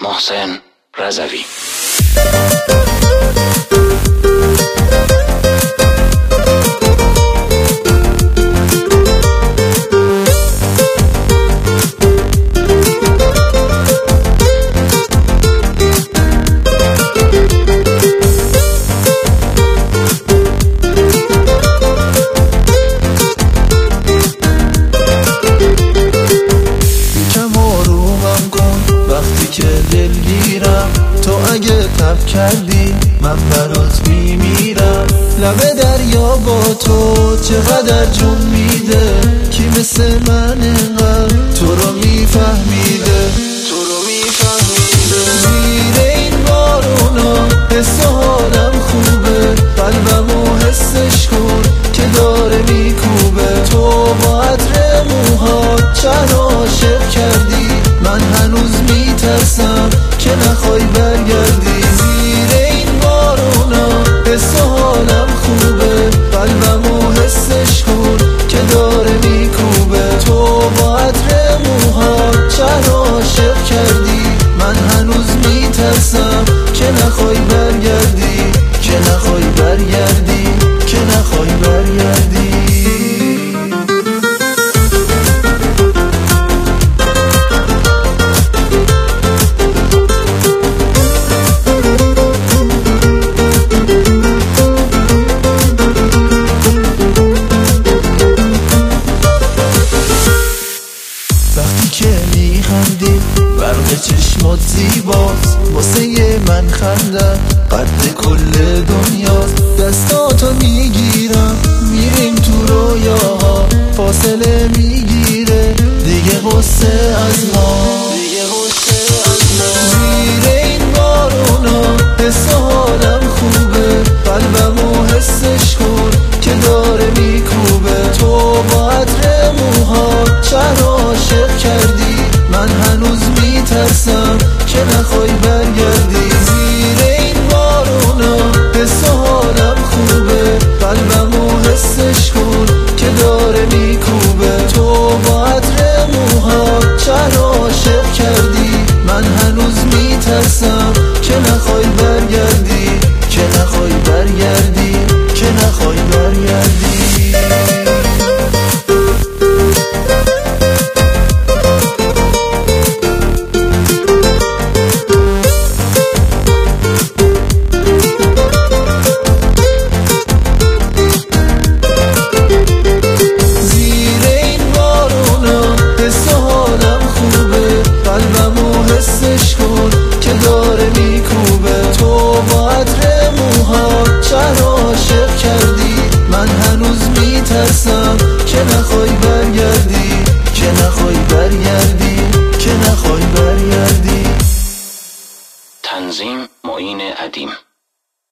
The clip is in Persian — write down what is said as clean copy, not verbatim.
محسن رضوی. وقتی که دلگیرم تو اگه تب کردی من برات میمیرم. لب دریا با تو چقدر جون میده، کی مثل من اینقدر تو رو میفهمیده. زیر این بارونا حس و حالم خوبه، قلبمو حسش کن که داره میکوبه. تو با عطر موهات چند عاشق کردی، من هنوز میترسم که نخوای برگردی. زیر این بارونا حس و حالم خوبه، قلبمو حسش کن که داره میکوبه. تو با عطر موهات چند عاشق کردی، من هنوز میترسم که نخوای برگردی، که نخوای برگردی، که نخوای برگردی. که میخندی برق چشمات زیباست، واسه من خنده قد کل دنیاست. دستاتو میگیرم میریم تو رویاها، فاصله میگیره دیگه غصه از ما. زیر این بارونا حس و حالم خوبه، قلبمو حسش کن که داره میکوبه. تو با عطر موهات چند عاشق کردی، من هنوز میترسم که نخوای برگردی. زیر این بارونا حس و حالم خوبه، قلبمو حسش کن که داره میکوبه. تو با عطر موهات چند عاشق کردی، من هنوز میترسم که نخوای برگردی، که نخوای برگردی، که نخوای برگردی. حسش کن که داره میکوبه. تو با عطر موهات چند عاشق کردی، من هنوز میترسم که نخوای برگردی، که نخوای برگردی، که نخوای برگردی. تنظیم معین ادیم.